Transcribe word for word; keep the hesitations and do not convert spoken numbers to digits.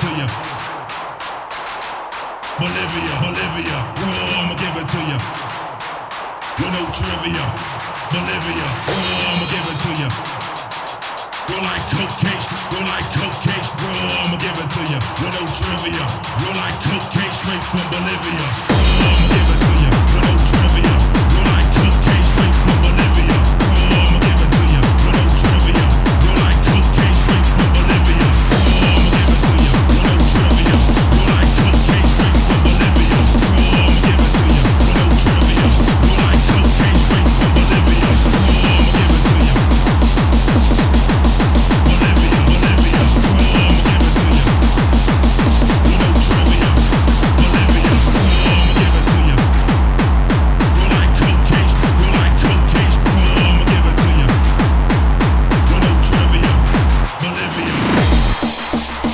to you. Bolivia, Bolivia, raw, I'ma give it to you. With no trivia. Bolivia, raw, I'ma give it to you. Roll like cocaine, roll like cocaine, raw,